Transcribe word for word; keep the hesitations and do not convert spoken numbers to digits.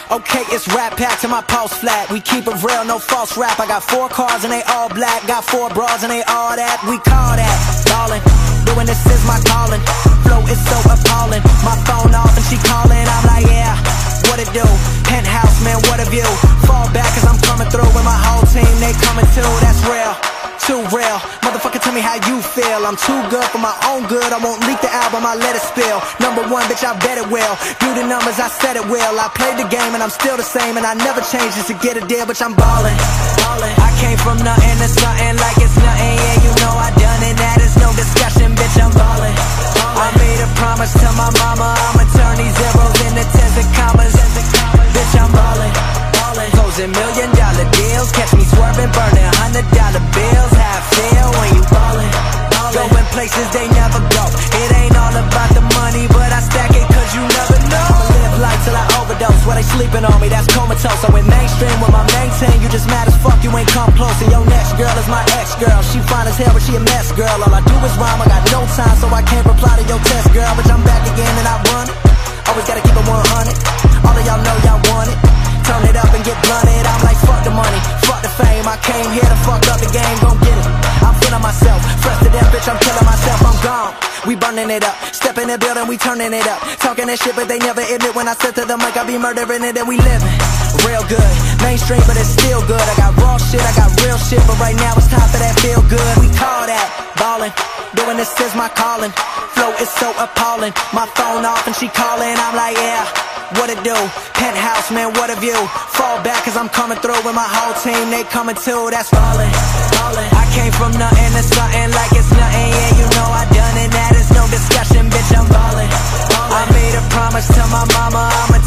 Okay, it's Rat Pack to my pulse flat. We keep it real, no false rap. I got four cars and they all black. Got four bras and they all that. We call that ballin'. Doing this is my calling. Flow is so appalling. My phone off and she calling. I'm like, yeah, what it do? Penthouse, man, what a view. Fall back cause I'm coming through with my whole team. They coming too, that's real. Too real. Motherfucker, tell me how you feel. I'm too good for my own good. I won't leak the album, I let it spill. Number one, bitch, I bet it will. Do the numbers, I said it will. I played the game and I'm still the same. And I never changed just to get a deal, bitch, I'm ballin', ballin'. I came from nothing to something like it's nothing. Yeah, you know I done it, that is no discussion, bitch, I'm ballin', ballin'. I made a promise to my mama, I'ma turn these zeros into tens and commas. Bitch, I'm ballin', ballin'. Closing million dollar deals. Catch me swerving, burning hundred dollar bills. How I feel when you ballin', ballin'. Going places they never go. It ain't all about the money, but I stack it cause you never know. I'ma live life till I overdose. While they sleeping on me, that's comatose. I went mainstream with my main team. You just mad as fuck, you ain't come close. And your next girl is my ex-girl. She fine as hell, but she a mess, girl. All I do is rhyme, I got no time, so I can't reply to your test, girl. But I'm back again and I run it. Always gotta keep it one hundred. All of y'all know y'all want it. Turn it up and get blunted. I'm like, fuck the money, fuck the fame. I came here to fuck up the game, gon' get it. I'm feeling myself, fresh to death, bitch, I'm killing myself, I'm gone. We burning it up, step in the building, we turning it up. Talking that shit, but they never admit when I said to the mic, I be murdering it and we living real good. Mainstream, but it's still good. I got raw shit, I got real shit, but right now it's time for that feel good. We call that ballin', doing this is my calling. Flow is so appalling, my phone off and she calling. I'm like, yeah, what it do? Penthouse, man, what a view. Fall back cause I'm coming through with my whole team. They coming too, that's ballin', ballin'. I came from nothing to something like it's nothing. Yeah, you know I done it, that is no discussion, bitch, I'm ballin', ballin'. I made a promise to my mama, I'ma